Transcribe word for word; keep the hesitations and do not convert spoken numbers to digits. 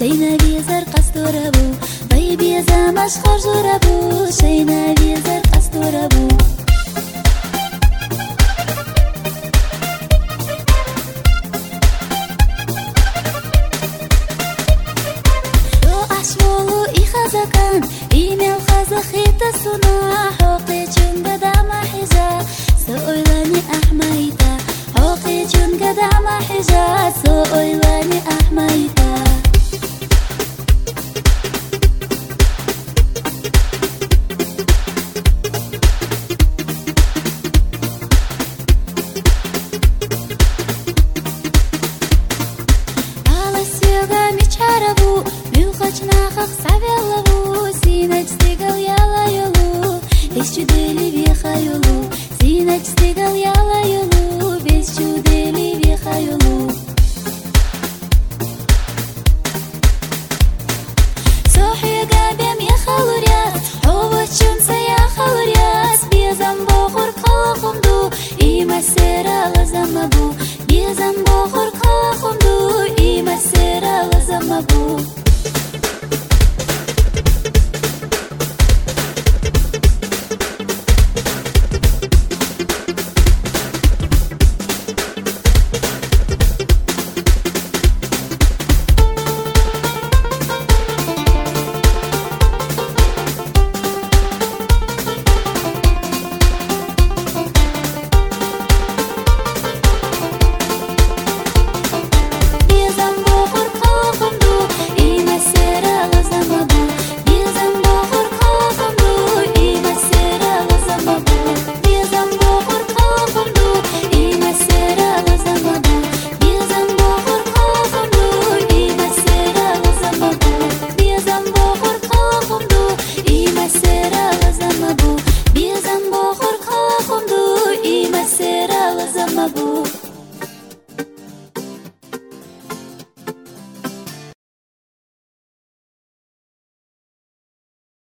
شيناوي زر قستوربو طيبي زمش خرجوربو شيناوي زر قستوربو زكان إيميل خزخيت الصناع حوقي جون قدام حجا سؤلاني أحميتا حوقي جون قدام حجا سؤلاني أحميتا على السيوغا ميشاربو ميوخاچناخخ سавелову Синач стигал яла йолу, ищу дели веха йолу, Синач стигал яла